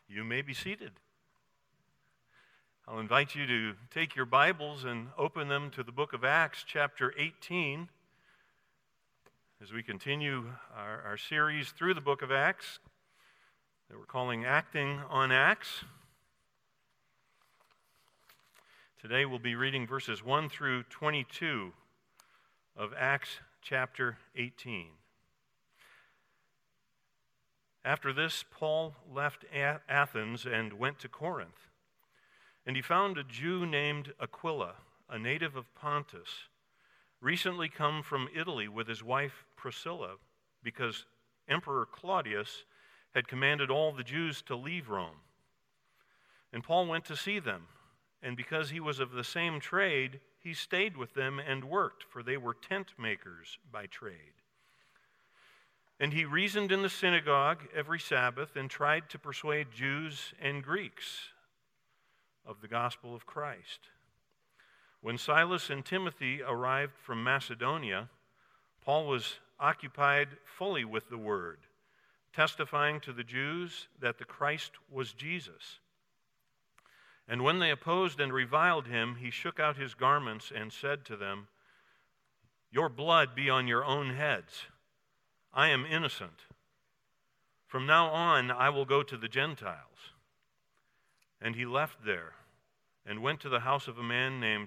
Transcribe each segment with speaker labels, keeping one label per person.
Speaker 1: You may be seated. I'll invite you to take your Bibles and open them to the book of Acts, chapter 18, as we continue our series through the book of Acts that we're calling Acting on Acts. Today we'll be reading verses 1 through 22 of Acts chapter 18. After this, Paul left Athens and went to Corinth. And he found a Jew named Aquila, a native of Pontus, recently come from Italy with his wife Priscilla, because Emperor Claudius had commanded all the Jews to leave Rome. And Paul went to see them, and because he was of the same trade, he stayed with them and worked, for they were tent makers by trade. And he reasoned in the synagogue every Sabbath and tried to persuade Jews and Greeks of the gospel of Christ. When Silas and Timothy arrived from Macedonia, Paul was occupied fully with the word, testifying to the Jews that the Christ was Jesus. And when they opposed and reviled him, he shook out his garments and said to them, "Your blood be on your own heads. I am innocent. From now on, I will go to the Gentiles." And he left there and went to the house of a man named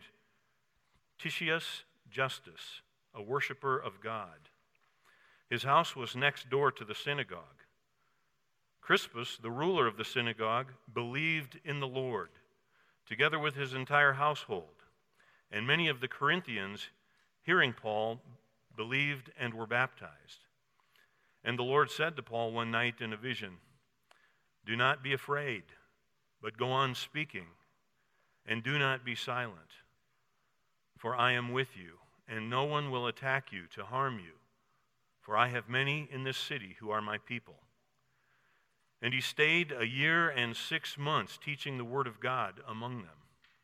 Speaker 1: Titius Justus, a worshiper of God. His house was next door to the synagogue. Crispus, the ruler of the synagogue, believed in the Lord, together with his entire household. And many of the Corinthians, hearing Paul, believed and were baptized. And the Lord said to Paul one night in a vision, "Do not be afraid, but go on speaking, and do not be silent. For I am with you, and no one will attack you to harm you, for I have many in this city who are my people." And he stayed 1 year and 6 months teaching the word of God among them.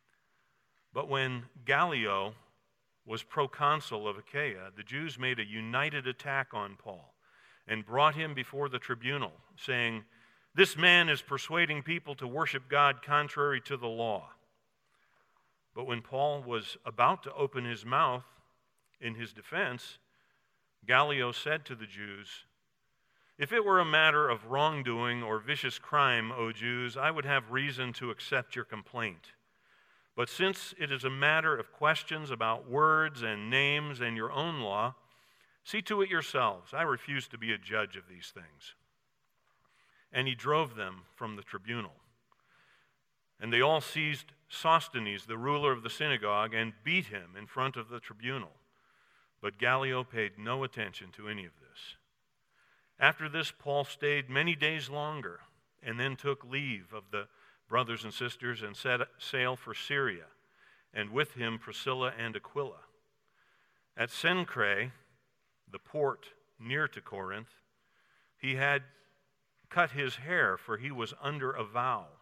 Speaker 1: But when Gallio was proconsul of Achaia, the Jews made a united attack on Paul and brought him before the tribunal, saying, "This man is persuading people to worship God contrary to the law." But when Paul was about to open his mouth in his defense, Gallio said to the Jews, "If it were a matter of wrongdoing or vicious crime, O Jews, I would have reason to accept your complaint. But since it is a matter of questions about words and names and your own law, see to it yourselves. I refuse to be a judge of these things." And he drove them from the tribunal. And they all seized Sosthenes, the ruler of the synagogue, and beat him in front of the tribunal. But Gallio paid no attention to any of this. After this, Paul stayed many days longer, and then took leave of the brothers and sisters and set sail for Syria, and with him Priscilla and Aquila. At Cenchreae, the port near to Corinth, he had cut his hair, for he was under a vow.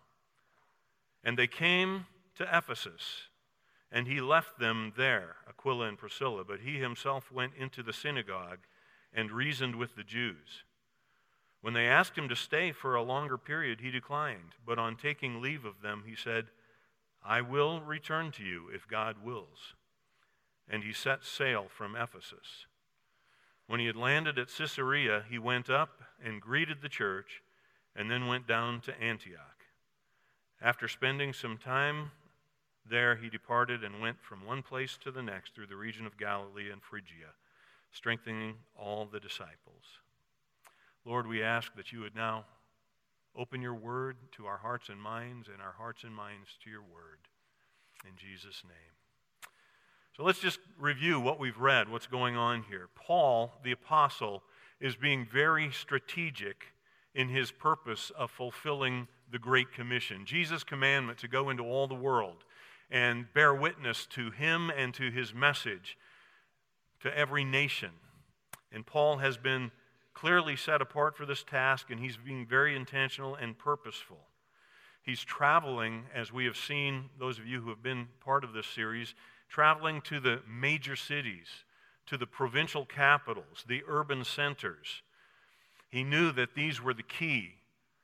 Speaker 1: And they came to Ephesus, and he left them there, Aquila and Priscilla, but he himself went into the synagogue and reasoned with the Jews. When they asked him to stay for a longer period, he declined, but on taking leave of them, he said, "I will return to you if God wills." And he set sail from Ephesus. When he had landed at Caesarea, he went up and greeted the church, and then went down to Antioch. After spending some time there, he departed and went from one place to the next through the region of Galilee and Phrygia, strengthening all the disciples. Lord, we ask that you would now open your word to our hearts and minds, and our hearts and minds to your word. In Jesus' name. So let's just review what we've read, what's going on here. Paul, the apostle, is being very strategic in his purpose of fulfilling the Great Commission, Jesus' commandment to go into all the world and bear witness to him and to his message to every nation. And Paul has been clearly set apart for this task, and he's being very intentional and purposeful. He's traveling, as we have seen, those of you who have been part of this series, traveling to the major cities, to the provincial capitals, the urban centers. He knew that these were the key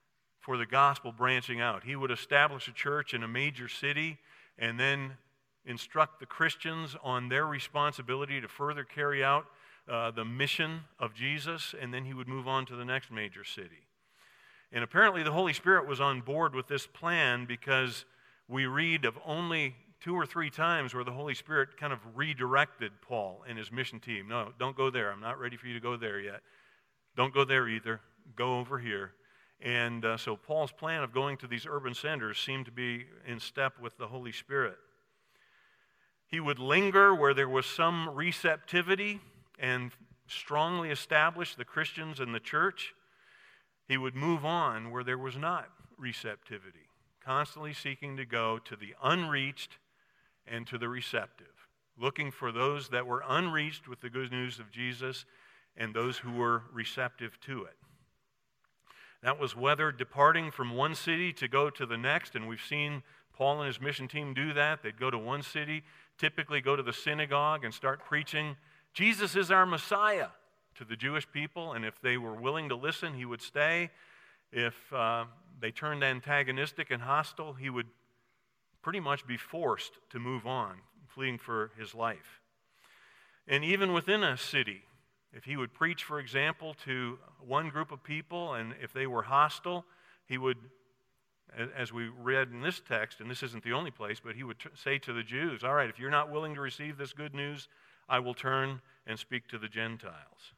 Speaker 1: for the gospel branching out. He would establish a church in a major city and then instruct the Christians on their responsibility to further carry out the mission of Jesus, and then he would move on to the next major city. And apparently the Holy Spirit was on board with this plan, because we read of only 2 or 3 times where the Holy Spirit kind of redirected Paul and his mission team. No, don't go there. I'm not ready for you to go there yet. Don't go there either. Go over here. And so Paul's plan of going to these urban centers seemed to be in step with the Holy Spirit. He would linger where there was some receptivity and strongly establish the Christians and the church. He would move on where there was not receptivity, constantly seeking to go to the unreached and to the receptive, looking for those that were unreached with the good news of Jesus and those who were receptive to it. That was whether departing from one city to go to the next, and we've seen Paul and his mission team do that. They'd go to one city, typically go to the synagogue and start preaching, Jesus is our Messiah, to the Jewish people, and if they were willing to listen, he would stay. If they turned antagonistic and hostile, he would pretty much be forced to move on, fleeing for his life. And even within a city, if he would preach, for example, to one group of people, and if they were hostile, he would, as we read in this text, and this isn't the only place, but he would say to the Jews, all right, if you're not willing to receive this good news, I will turn and speak to the Gentiles.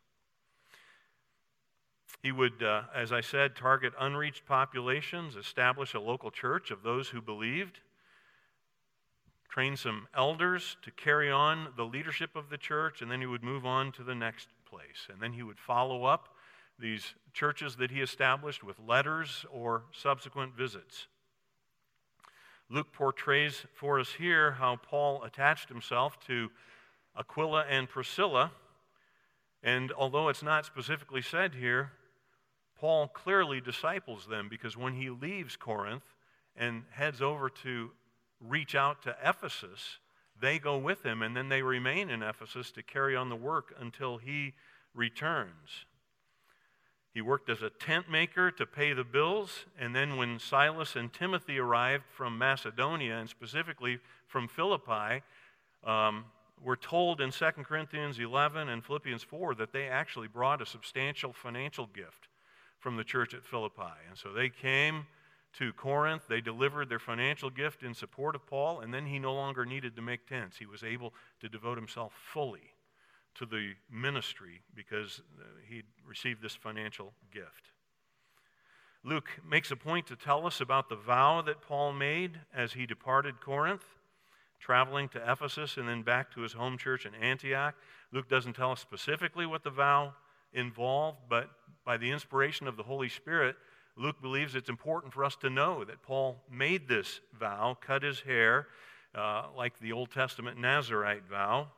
Speaker 1: He would, as I said, target unreached populations, establish a local church of those who believed, train some elders to carry on the leadership of the church, and then he would move on to the next place. And then he would follow up these churches that he established with letters or subsequent visits. Luke portrays for us here how Paul attached himself to Aquila and Priscilla, and although it's not specifically said here, Paul clearly disciples them, because when he leaves Corinth and heads over to reach out to Ephesus, they go with him, and then they remain in Ephesus to carry on the work until he returns. He worked as a tent maker to pay the bills, and then when Silas and Timothy arrived from Macedonia, and specifically from Philippi, we're told in 2 Corinthians 11 and Philippians 4 that they actually brought a substantial financial gift from the church at Philippi. And so they came to Corinth, they delivered their financial gift in support of Paul, and then he no longer needed to make tents. He was able to devote himself fully to the ministry because he'd received this financial gift. Luke makes a point to tell us about the vow that Paul made as he departed Corinth, traveling to Ephesus and then back to his home church in Antioch. Luke doesn't tell us specifically what the vow involved, but by the inspiration of the Holy Spirit, Luke believes it's important for us to know that Paul made this vow, cut his hair, like the Old Testament Nazirite vow.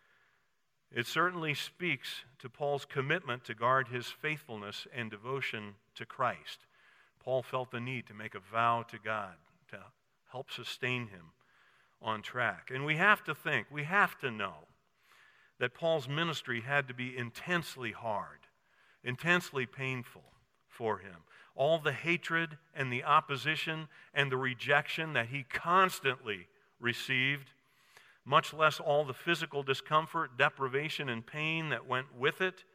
Speaker 1: It certainly speaks to Paul's commitment to guard his faithfulness and devotion to Christ. Paul felt the need to make a vow to God to help sustain him on track. And we have to know that Paul's ministry had to be intensely hard, intensely painful for him. All the hatred and the opposition and the rejection that he constantly received, much less all the physical discomfort, deprivation, and pain that went with it.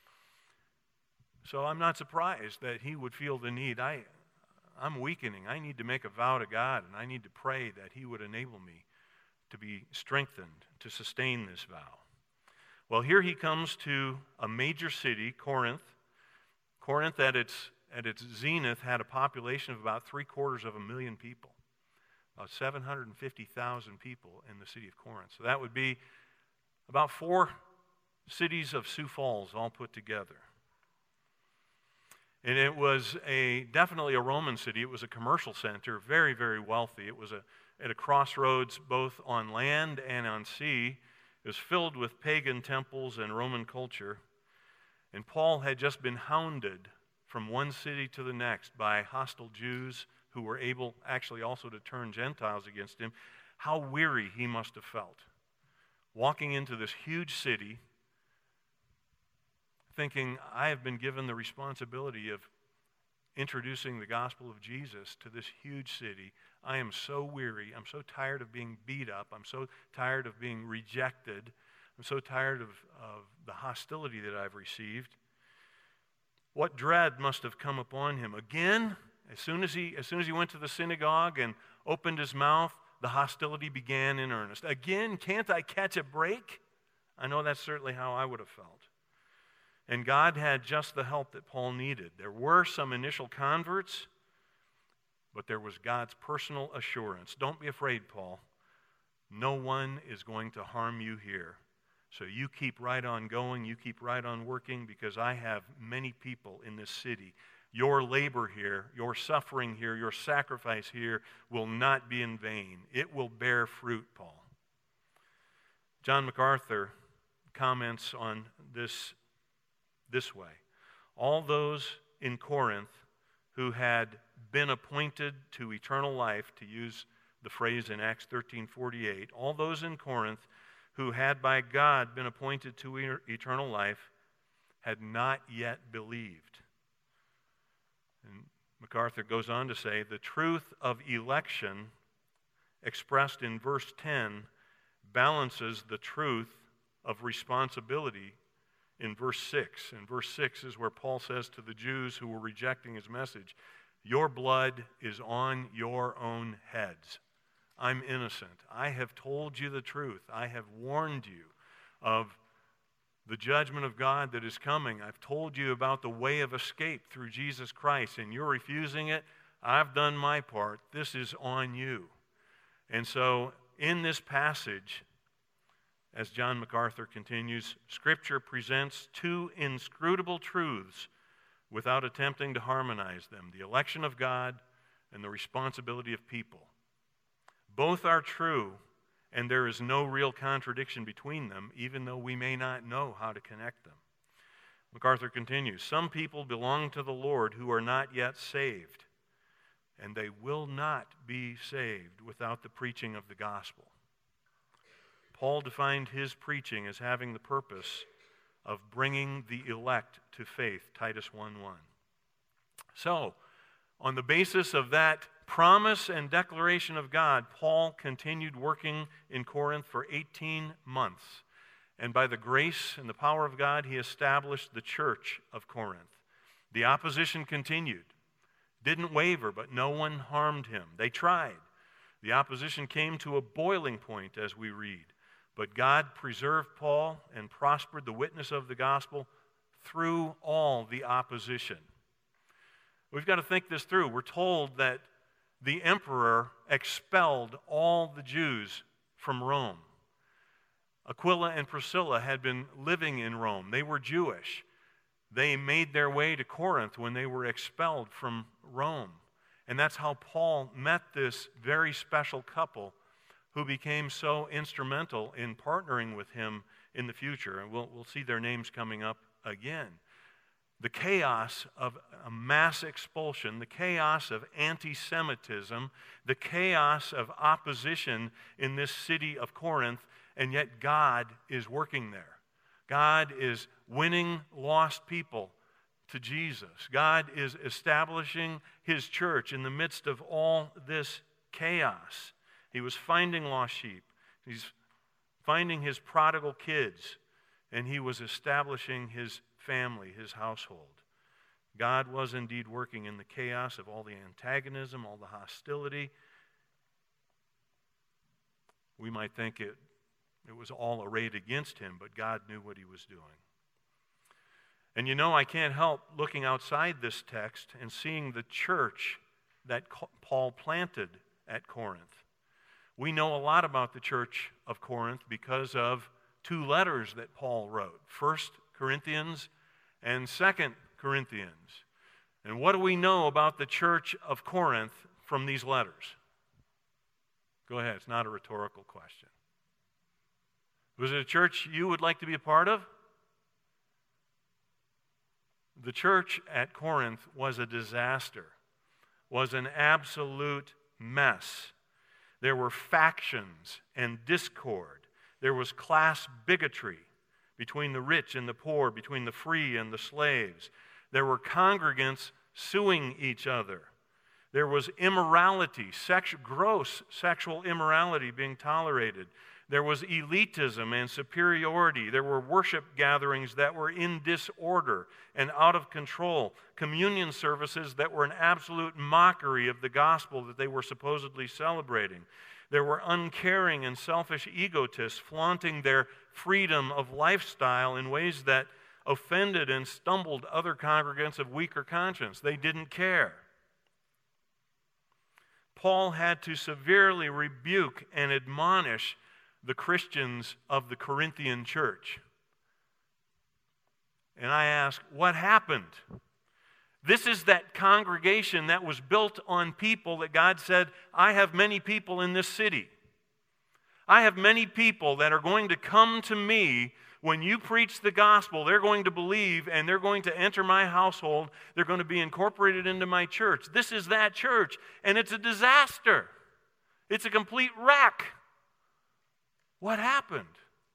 Speaker 1: So I'm not surprised that he would feel the need. I'm weakening. I need to make a vow to God, and I need to pray that he would enable me to be strengthened to sustain this vow. Well, here he comes to a major city, Corinth. Corinth at its zenith had a population of about 750,000 people. About 750,000 people in the city of Corinth. So that would be about 4 cities of Sioux Falls all put together. And it was definitely a Roman city. It was a commercial center, very, very wealthy. It was at a crossroads both on land and on sea. It was filled with pagan temples and Roman culture. And Paul had just been hounded from one city to the next by hostile Jews who were able actually also to turn Gentiles against him. How weary he must have felt, walking into this huge city, thinking, I have been given the responsibility of introducing the gospel of Jesus to this huge city. I am so weary. I'm so tired of being beat up. I'm so tired of being rejected. I'm so tired of the hostility that I've received. What dread must have come upon him. Again, as soon as he went to the synagogue and opened his mouth, the hostility began in earnest. Again, can't I catch a break? I know that's certainly how I would have felt. And God had just the help that Paul needed. There were some initial converts, but there was God's personal assurance. Don't be afraid, Paul. No one is going to harm you here. So you keep right on going, you keep right on working, because I have many people in this city. Your labor here, your suffering here, your sacrifice here will not be in vain. It will bear fruit, Paul. John MacArthur comments on this way. All those in Corinth who had been appointed to eternal life, to use the phrase in Acts 13:48, all those in Corinth who had by God been appointed to eternal life had not yet believed. And MacArthur goes on to say, the truth of election expressed in verse 10 balances the truth of responsibility in verse 6. And verse 6 is where Paul says to the Jews who were rejecting his message, your blood is on your own heads. I'm innocent. I have told you the truth. I have warned you of the judgment of God that is coming. I've told you about the way of escape through Jesus Christ, and you're refusing it. I've done my part. This is on you. And so in this passage, as John MacArthur continues, Scripture presents two inscrutable truths without attempting to harmonize them: the election of God and the responsibility of people. Both are true, and there is no real contradiction between them, even though we may not know how to connect them. MacArthur continues, some people belong to the Lord who are not yet saved, and they will not be saved without the preaching of the gospel. Paul defined his preaching as having the purpose of bringing the elect to faith, Titus 1:1. So, on the basis of that promise and declaration of God, Paul continued working in Corinth for 18 months. And by the grace and the power of God, he established the church of Corinth. The opposition continued, didn't waver, but no one harmed him. They tried. The opposition came to a boiling point, as we read. But God preserved Paul and prospered the witness of the gospel through all the opposition. We've got to think this through. We're told that the emperor expelled all the Jews from Rome. Aquila and Priscilla had been living in Rome. They were Jewish. They made their way to Corinth when they were expelled from Rome. And that's how Paul met this very special couple who became so instrumental in partnering with him in the future. And we'll see their names coming up again. The chaos of a mass expulsion, the chaos of anti-Semitism, the chaos of opposition in this city of Corinth, and yet God is working there. God is winning lost people to Jesus. God is establishing his church in the midst of all this chaos. He was finding lost sheep. He's finding his prodigal kids, and he was establishing his family, his household. God was indeed working in the chaos of all the antagonism, all the hostility. We might think it was all arrayed against him, but God knew what he was doing. And you know, I can't help looking outside this text and seeing the church that Paul planted at Corinth. We know a lot about the church of Corinth because of two letters that Paul wrote, 1 Corinthians and 2 Corinthians. And what do we know about the church of Corinth from these letters? Go ahead, it's not a rhetorical question. Was it a church you would like to be a part of? The church at Corinth was a disaster, was an absolute mess. There were factions and discord. There was class bigotry between the rich and the poor, between the free and the slaves. There were congregants suing each other. There was immorality, gross sexual immorality being tolerated. There was elitism and superiority. There were worship gatherings that were in disorder and out of control. Communion services that were an absolute mockery of the gospel that they were supposedly celebrating. There were uncaring and selfish egotists flaunting their freedom of lifestyle in ways that offended and stumbled other congregants of weaker conscience. They didn't care. Paul had to severely rebuke and admonish the Christians of the Corinthian church. And I ask, what happened? This is that congregation that was built on people that God said, I have many people in this city. I have many people that are going to come to me when you preach the gospel. They're going to believe and they're going to enter my household. They're going to be incorporated into my church. This is that church, and it's a disaster. It's a complete wreck. What happened?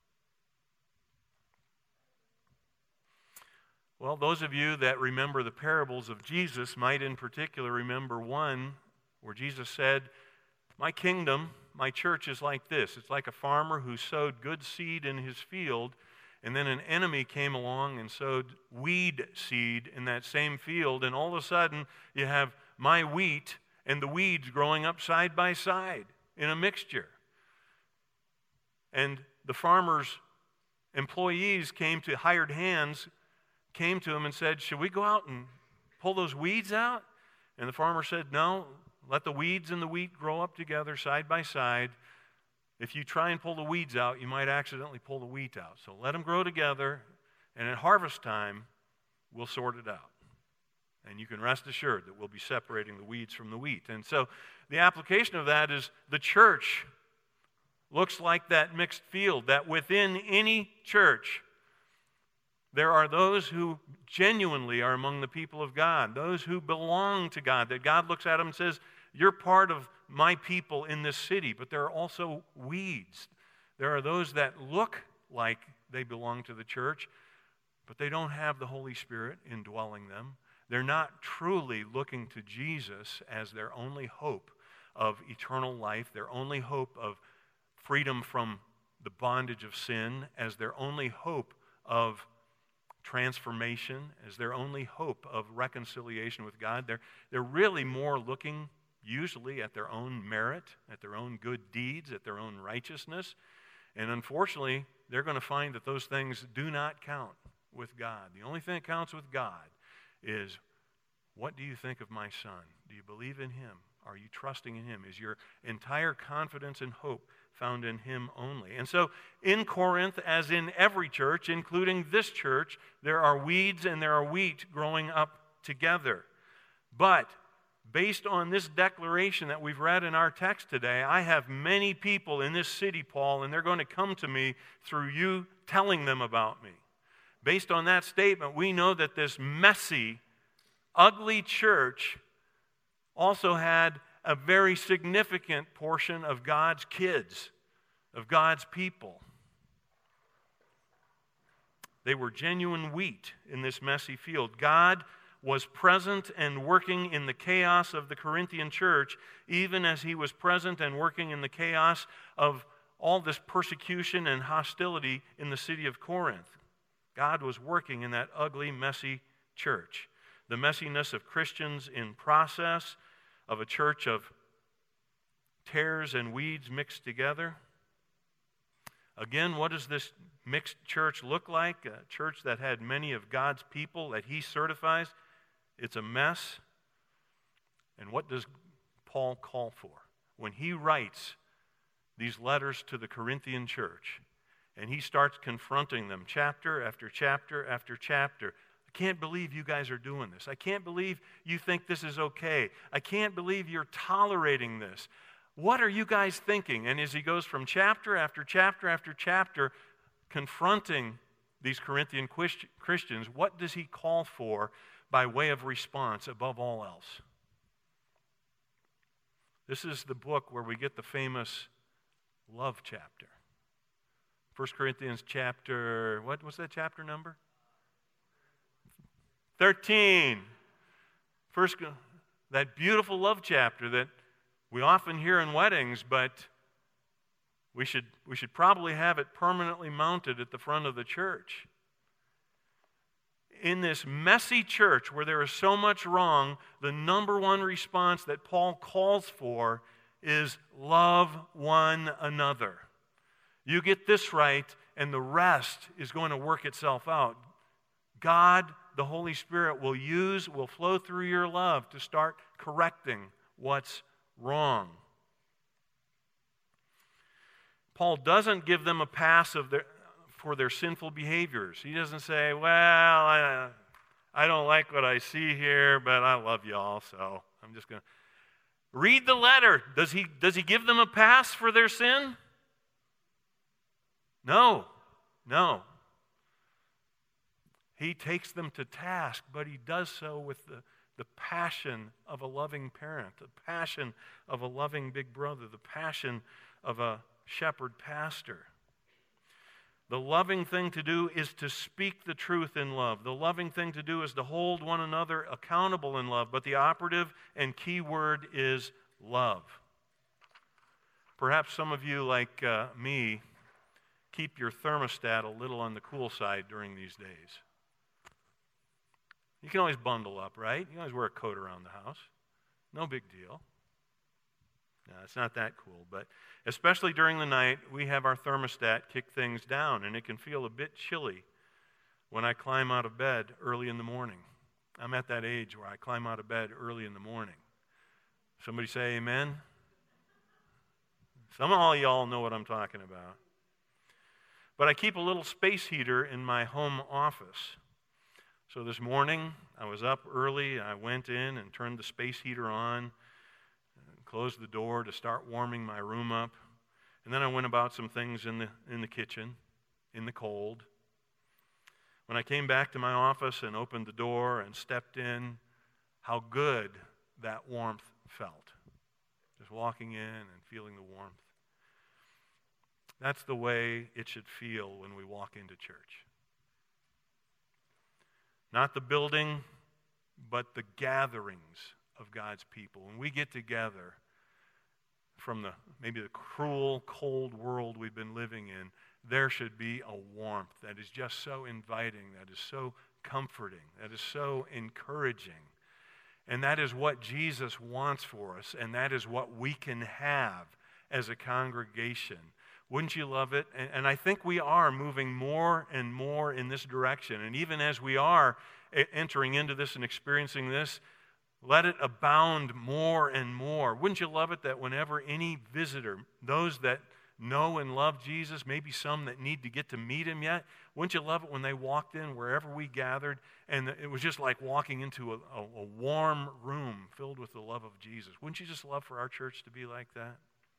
Speaker 1: Well, those of you that remember the parables of Jesus might in particular remember one where Jesus said, my kingdom, my church is like this. It's like a farmer who sowed good seed in his field, and then an enemy came along and sowed weed seed in that same field, and all of a sudden you have my wheat and the weeds growing up side by side in a mixture. And the farmer's employees hired hands came to him and said, should we go out and pull those weeds out? And the farmer said, no, let the weeds and the wheat grow up together side by side. If you try and pull the weeds out, you might accidentally pull the wheat out. So let them grow together, and at harvest time, we'll sort it out. And you can rest assured that we'll be separating the weeds from the wheat. And so the application of that is the church looks like that mixed field, that within any church, there are those who genuinely are among the people of God, those who belong to God, that God looks at them and says, you're part of my people in this city, but there are also weeds. There are those that look like they belong to the church, but they don't have the Holy Spirit indwelling them. They're not truly looking to Jesus as their only hope of eternal life, their only hope of freedom from the bondage of sin, as their only hope of transformation, as their only hope of reconciliation with God. They're really more looking usually at their own merit, at their own good deeds, at their own righteousness. And unfortunately, they're going to find that those things do not count with God. The only thing that counts with God is, what do you think of my son? Do you believe in him? Are you trusting in him? Is your entire confidence and hope found in him only? And so in Corinth, as in every church, including this church, there are weeds and there are wheat growing up together. But based on this declaration that we've read in our text today, I have many people in this city, Paul, and they're going to come to me through you telling them about me. Based on that statement, we know that this messy, ugly church also had a very significant portion of God's kids, of God's people. They were genuine wheat in this messy field. God was present and working in the chaos of the Corinthian church, even as he was present and working in the chaos of all this persecution and hostility in the city of Corinth. God was working in that ugly, messy church. The messiness of Christians in process, of a church of tares and weeds mixed together. Again, what does this mixed church look like? A church that had many of God's people that he certifies. It's a mess. And what does Paul call for? When he writes these letters to the Corinthian church, and he starts confronting them chapter after chapter after chapter. I can't believe you guys are doing this. I can't believe you think this is okay. I can't believe you're tolerating this. What are you guys thinking? And as he goes from chapter after chapter after chapter, confronting these Corinthian Christians, what does he call for by way of response above all else? This is the book where we get the famous love chapter. 1 Corinthians chapter, what's that chapter number? 13. First, that beautiful love chapter that we often hear in weddings, but we should probably have it permanently mounted at the front of the church. In this messy church where there is so much wrong, the number one response that Paul calls for is love one another. You get this right, and the rest is going to work itself out. God, the Holy Spirit, will flow through your love to start correcting what's wrong. Paul doesn't give them a pass for their sinful behaviors. He doesn't say, well, I don't like what I see here, but I love y'all, so I'm just going to read the letter. Does he give them a pass for their sin? No. He takes them to task, but he does so with the passion of a loving parent, the passion of a loving big brother, the passion of a shepherd pastor. The loving thing to do is to speak the truth in love. The loving thing to do is to hold one another accountable in love. But the operative and key word is love. Perhaps some of you, like me, keep your thermostat a little on the cool side during these days. You can always bundle up, right? You can always wear a coat around the house. No big deal. No, it's not that cool, but especially during the night, we have our thermostat kick things down, and it can feel a bit chilly when I climb out of bed early in the morning. I'm at that age where I climb out of bed early in the morning. Somebody say amen? Some of all y'all know what I'm talking about. But I keep a little space heater in my home office. So this morning, I was up early, I went in and turned the space heater on, closed the door to start warming my room up. And then I went about some things in the kitchen, in the cold. When I came back to my office and opened the door and stepped in, how good that warmth felt. Just walking in and feeling the warmth. That's the way it should feel when we walk into church. Not the building, but the gatherings of God's people. When we get together from maybe the cruel, cold world we've been living in, there should be a warmth that is just so inviting, that is so comforting, that is so encouraging. And that is what Jesus wants for us, and that is what we can have as a congregation. Wouldn't you love it? And I think we are moving more and more in this direction. And even as we are entering into this and experiencing this, let it abound more and more. Wouldn't you love it that whenever any visitor, those that know and love Jesus, maybe some that need to get to meet him yet, wouldn't you love it when they walked in wherever we gathered and it was just like walking into a warm room filled with the love of Jesus? Wouldn't you just love for our church to be like that?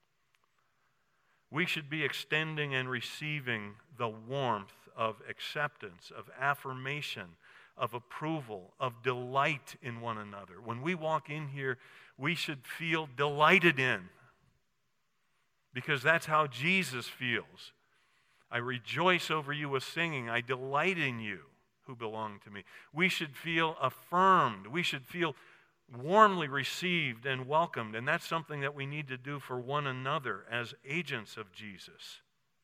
Speaker 1: We should be extending and receiving the warmth of acceptance, of affirmation, of approval, of delight in one another. When we walk in here, we should feel delighted in, because that's how Jesus feels. I rejoice over you with singing. I delight in you who belong to me. We should feel affirmed. We should feel warmly received and welcomed, and that's something that we need to do for one another as agents of Jesus.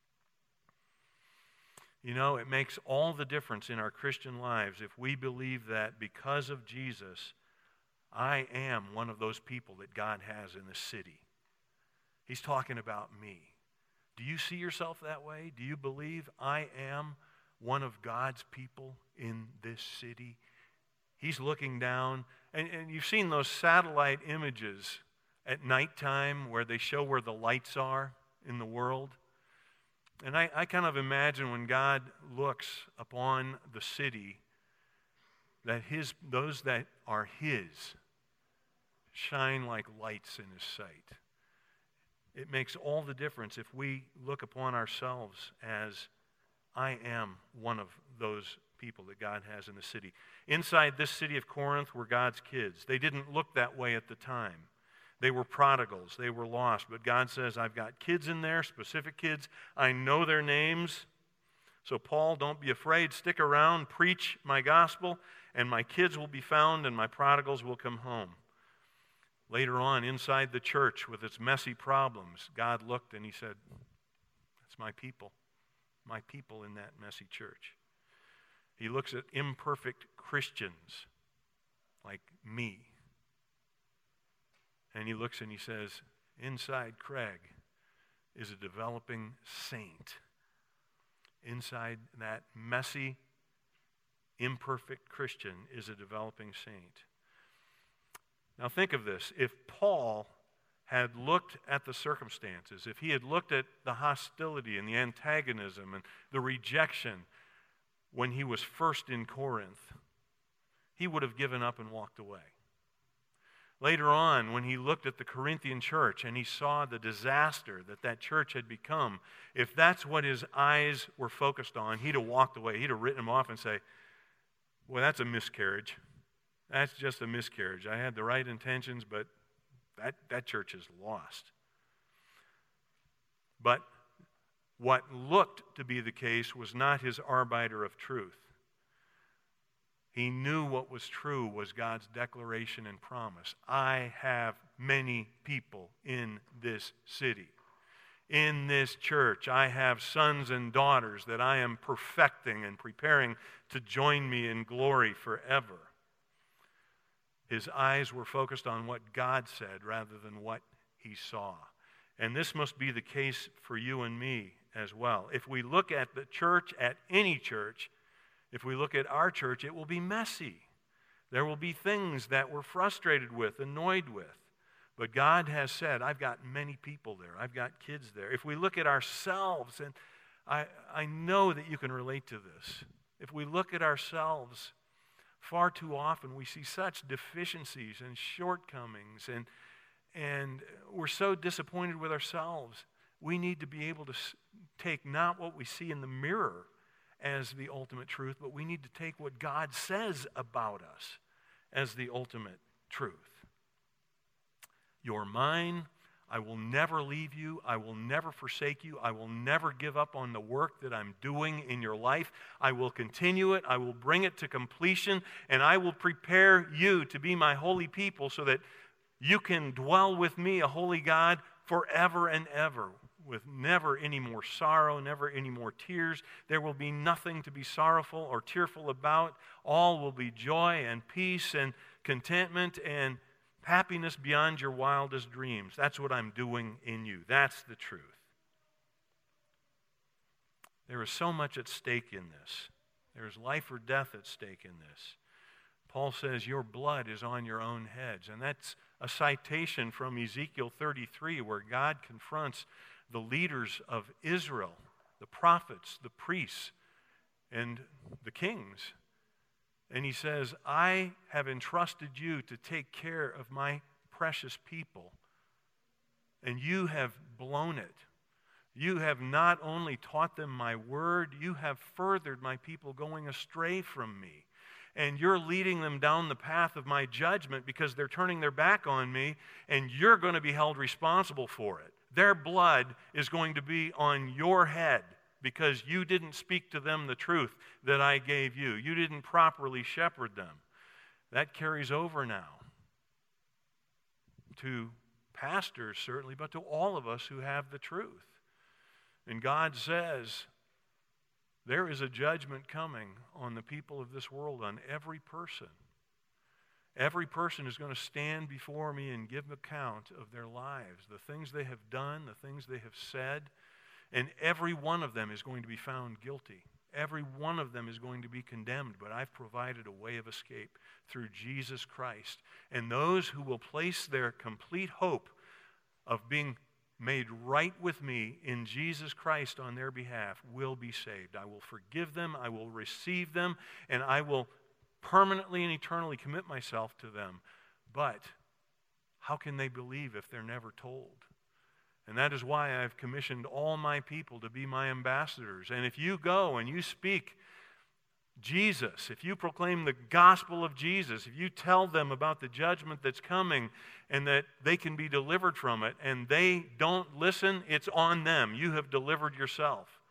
Speaker 1: You know, it makes all the difference in our Christian lives if we believe that because of Jesus, I am one of those people that God has in the city. He's talking about me. Do you see yourself that way? Do you believe I am one of God's people in this city? He's looking down, and you've seen those satellite images at nighttime where they show where the lights are in the world. And I kind of imagine when God looks upon the city, that those that are his shine like lights in his sight. It makes all the difference if we look upon ourselves as, I am one of those people that God has in the city. Inside this city of Corinth were God's kids. They didn't look that way at the time. They were prodigals. They were lost. But God says, I've got kids in there, specific kids. I know their names. So Paul, don't be afraid. Stick around, preach my gospel, and my kids will be found and my prodigals will come home. Later on, inside the church with its messy problems, God looked and he said, that's my people in that messy church. He looks at imperfect Christians like me. And he looks and he says, inside Craig is a developing saint. Inside that messy, imperfect Christian is a developing saint. Now think of this. If Paul had looked at the circumstances, if he had looked at the hostility and the antagonism and the rejection when he was first in Corinth, he would have given up and walked away. Later on, when he looked at the Corinthian church and he saw the disaster that church had become, if that's what his eyes were focused on, he'd have walked away. He'd have written them off and say, well, that's a miscarriage. That's just a miscarriage. I had the right intentions, but that church is lost. But what looked to be the case was not his arbiter of truth. He knew what was true was God's declaration and promise. I have many people in this city. In this church, I have sons and daughters that I am perfecting and preparing to join me in glory forever. His eyes were focused on what God said rather than what he saw. And this must be the case for you and me as well. If we look at the church, at any church, if we look at our church, it will be messy. There will be things that we're frustrated with, annoyed with. But God has said, I've got many people there. I've got kids there. If we look at ourselves, and I know that you can relate to this. If we look at ourselves, far too often we see such deficiencies and shortcomings, and we're so disappointed with ourselves. We need to be able to take not what we see in the mirror as the ultimate truth, but we need to take what God says about us as the ultimate truth. You're mine. I will never leave you. I will never forsake you. I will never give up on the work that I'm doing in your life. I will continue it. I will bring it to completion, and I will prepare you to be my holy people so that you can dwell with me, a holy God, forever and ever, with never any more sorrow, never any more tears. There will be nothing to be sorrowful or tearful about. All will be joy and peace and contentment and happiness beyond your wildest dreams. That's what I'm doing in you. That's the truth. There is so much at stake in this. There is life or death at stake in this. Paul says, your blood is on your own heads. And that's a citation from Ezekiel 33, where God confronts the leaders of Israel, the prophets, the priests, and the kings. And he says, I have entrusted you to take care of my precious people, and you have blown it. You have not only taught them my word, you have furthered my people going astray from me. And you're leading them down the path of my judgment because they're turning their back on me, and you're going to be held responsible for it. Their blood is going to be on your head because you didn't speak to them the truth that I gave you. You didn't properly shepherd them. That carries over now to pastors, certainly, but to all of us who have the truth. And God says, there is a judgment coming on the people of this world, on every person. Every person is going to stand before me and give account of their lives, the things they have done, the things they have said, and every one of them is going to be found guilty. Every one of them is going to be condemned, but I've provided a way of escape through Jesus Christ. And those who will place their complete hope of being made right with me in Jesus Christ on their behalf will be saved. I will forgive them, I will receive them, and I will permanently and eternally commit myself to them. But how can they believe if they're never told? And that is why I've commissioned all my people to be my ambassadors. And if you go and you speak Jesus, if you proclaim the gospel of Jesus, if you tell them about the judgment that's coming and that they can be delivered from it, and they don't listen, it's on them. You have delivered yourself.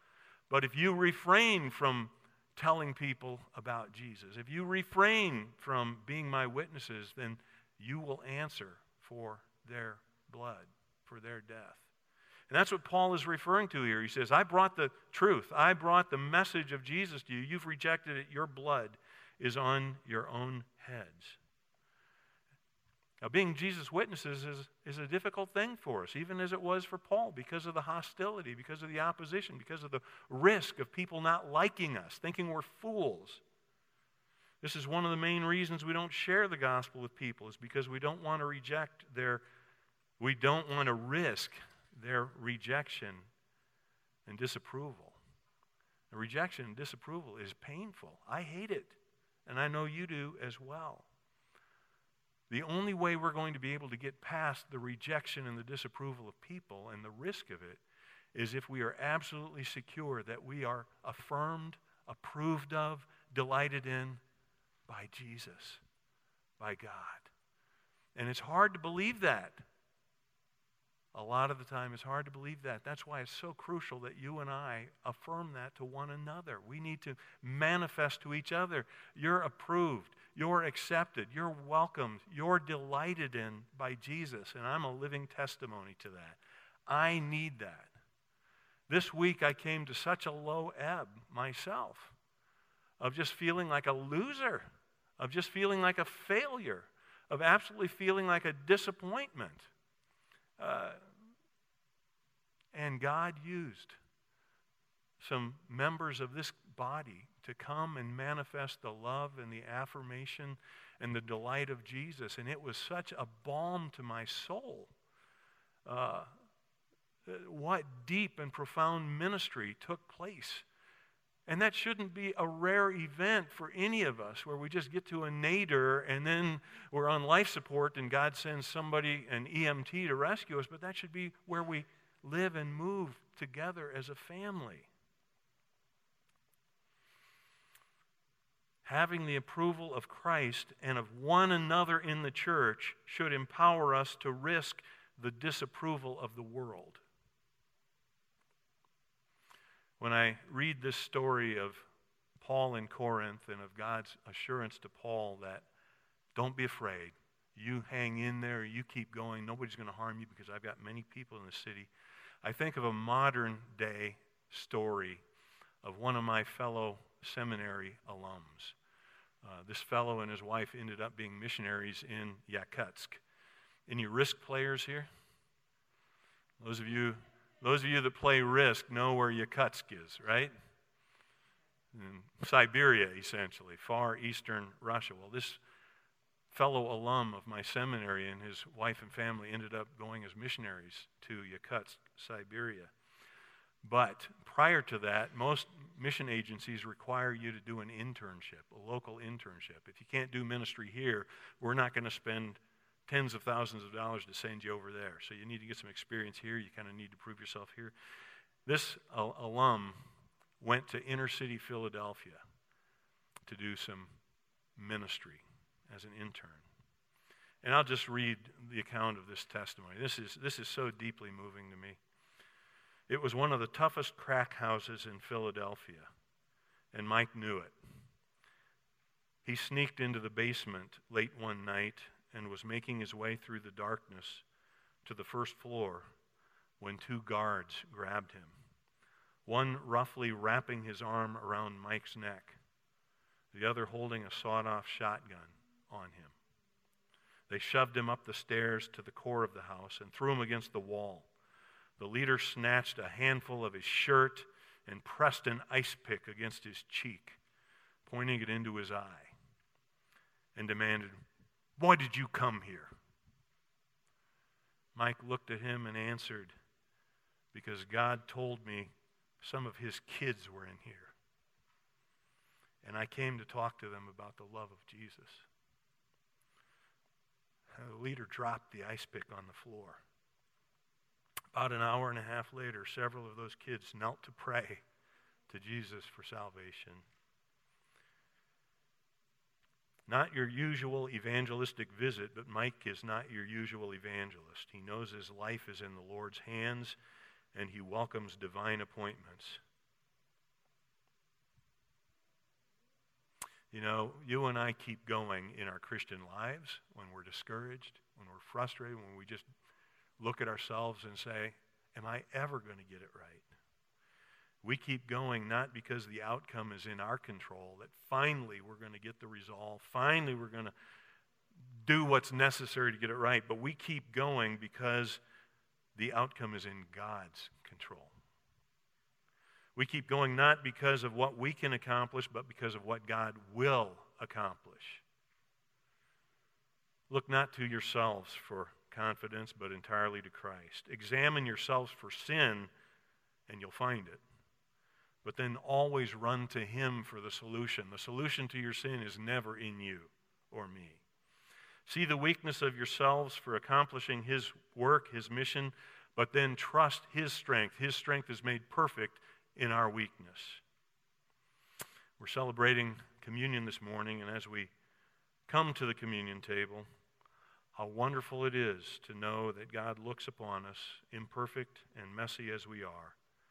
Speaker 1: But if you refrain from telling people about Jesus, if you refrain from being my witnesses, then you will answer for their blood, for their death. And that's what Paul is referring to here. He says, I brought the truth. I brought the message of Jesus to you. You've rejected it. Your blood is on your own heads. Now, being Jesus' witnesses is a difficult thing for us, even as it was for Paul, because of the hostility, because of the opposition, because of the risk of people not liking us, thinking we're fools. This is one of the main reasons we don't share the gospel with people, is because we don't want to we don't want to risk their rejection and disapproval. The rejection and disapproval is painful. I hate it, and I know you do as well. The only way we're going to be able to get past the rejection and the disapproval of people and the risk of it is if we are absolutely secure that we are affirmed, approved of, delighted in by Jesus, by God. And it's hard to believe that. A lot of the time it's hard to believe that. That's why it's so crucial that you and I affirm that to one another. We need to manifest to each other, you're approved, you're accepted, you're welcomed, you're delighted in by Jesus, and I'm a living testimony to that. I need that. This week I came to such a low ebb myself of just feeling like a loser, of just feeling like a failure, of absolutely feeling like a disappointment. And God used some members of this body to come and manifest the love and the affirmation and the delight of Jesus. And it was such a balm to my soul. What deep and profound ministry took place. And that shouldn't be a rare event for any of us, where we just get to a nadir and then we're on life support and God sends somebody, an EMT, to rescue us. But that should be where we live and move together as a family. Having the approval of Christ and of one another in the church should empower us to risk the disapproval of the world. When I read this story of Paul in Corinth and of God's assurance to Paul that don't be afraid, you hang in there, you keep going, nobody's going to harm you because I've got many people in the city, I think of a modern day story of one of my fellow seminary alums. This fellow and his wife ended up being missionaries in Yakutsk. Any Risk players here? Those of you that play Risk know where Yakutsk is, right? In Siberia, essentially, far eastern Russia. Well, this fellow alum of my seminary and his wife and family ended up going as missionaries to Yakutsk, Siberia. But prior to that, most mission agencies require you to do an internship, a local internship. If you can't do ministry here, we're not going to spend tens of thousands of dollars to send you over there. So you need to get some experience here. You kind of need to prove yourself here. This alum went to inner city Philadelphia to do some ministry as an intern. And I'll just read the account of this testimony. This is so deeply moving to me. It was one of the toughest crack houses in Philadelphia, and Mike knew it. He sneaked into the basement late one night and was making his way through the darkness to the first floor when two guards grabbed him, one roughly wrapping his arm around Mike's neck, the other holding a sawed-off shotgun on him. They shoved him up the stairs to the core of the house and threw him against the wall. The leader snatched a handful of his shirt and pressed an ice pick against his cheek, pointing it into his eye, and demanded, "Why did you come here?" Mike looked at him and answered, "Because God told me some of his kids were in here, and I came to talk to them about the love of Jesus." The leader dropped the ice pick on the floor. About an hour and a half later, several of those kids knelt to pray to Jesus for salvation. Not your usual evangelistic visit, but Mike is not your usual evangelist. He knows his life is in the Lord's hands, and he welcomes divine appointments. You know, you and I keep going in our Christian lives when we're discouraged, when we're frustrated, when we just look at ourselves and say, am I ever going to get it right? We keep going not because the outcome is in our control, that finally we're going to get the resolve, finally we're going to do what's necessary to get it right, but we keep going because the outcome is in God's control. We keep going not because of what we can accomplish, but because of what God will accomplish. Look not to yourselves for confidence, but entirely to Christ. Examine yourselves for sin, and you'll find it. But then always run to Him for the solution. The solution to your sin is never in you or me. See the weakness of yourselves for accomplishing His work, His mission, but then trust His strength. His strength is made perfect in our weakness. We're celebrating communion this morning, and as we come to the communion table, how wonderful it is to know that God looks upon us, imperfect and messy as we are,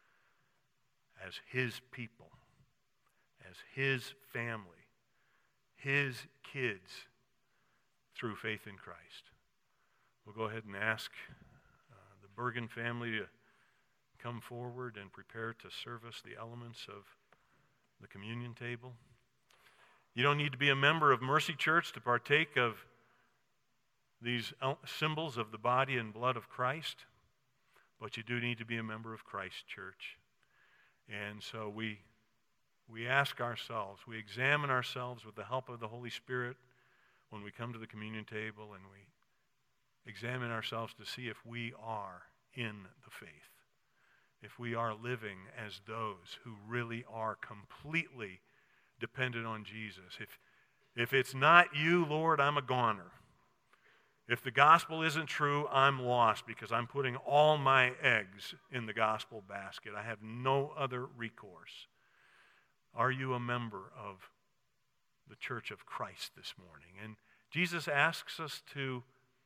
Speaker 1: as His people, as His family, His kids, through faith in Christ. We'll go ahead and ask the Bergen family to come forward and prepare to serve us the elements of the communion table. You don't need to be a member of Mercy Church to partake of these symbols of the body and blood of Christ, but you do need to be a member of Christ Church. And so we ask ourselves, we examine ourselves with the help of the Holy Spirit when we come to the communion table, and we examine ourselves to see if we are in the faith, if we are living as those who really are completely dependent on Jesus. If it's not you, Lord, I'm a goner. If the gospel isn't true, I'm lost because I'm putting all my eggs in the gospel basket. I have no other recourse. Are you a member of the Church of Christ this morning? And Jesus asks us to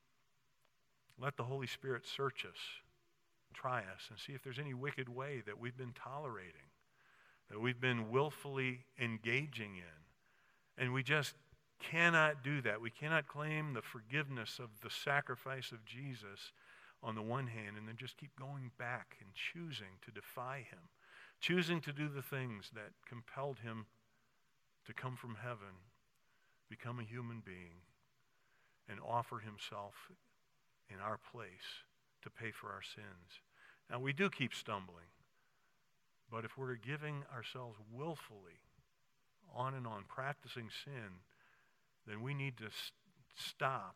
Speaker 1: let the Holy Spirit search us, try us, and see if there's any wicked way that we've been tolerating, that we've been willfully engaging in. And we just cannot do that. We cannot claim the forgiveness of the sacrifice of Jesus on the one hand and then just keep going back and choosing to defy Him, choosing to do the things that compelled Him to come from heaven, become a human being, and offer Himself in our place to pay for our sins. Now, we do keep stumbling, but if we're giving ourselves willfully on and on, practicing sin, then we need to stop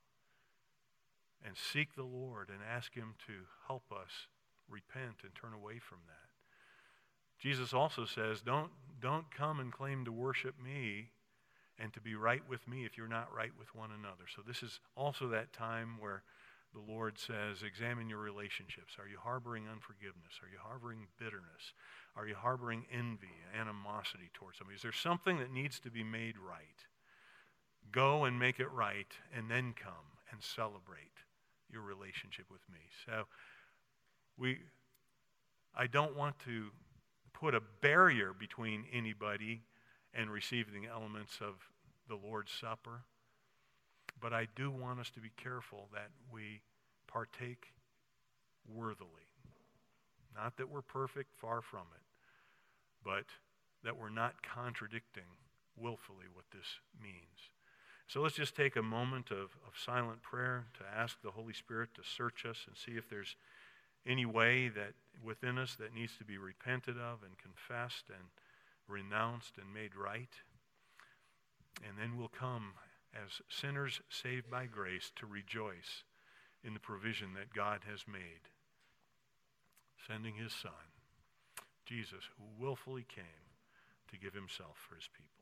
Speaker 1: and seek the Lord and ask Him to help us repent and turn away from that. Jesus also says, don't come and claim to worship me and to be right with me if you're not right with one another. So this is also that time where the Lord says, examine your relationships. Are you harboring unforgiveness? Are you harboring bitterness? Are you harboring envy, animosity towards somebody? Is there something that needs to be made right? Go and make it right, and then come and celebrate your relationship with me. So I don't want to put a barrier between anybody and receiving the elements of the Lord's Supper, but I do want us to be careful that we partake worthily. Not that we're perfect, far from it, but that we're not contradicting willfully what this means. So let's just take a moment of silent prayer to ask the Holy Spirit to search us and see if there's any way that within us that needs to be repented of and confessed and renounced and made right. And then we'll come as sinners saved by grace to rejoice in the provision that God has made, sending His Son, Jesus, who willfully came to give Himself for His people.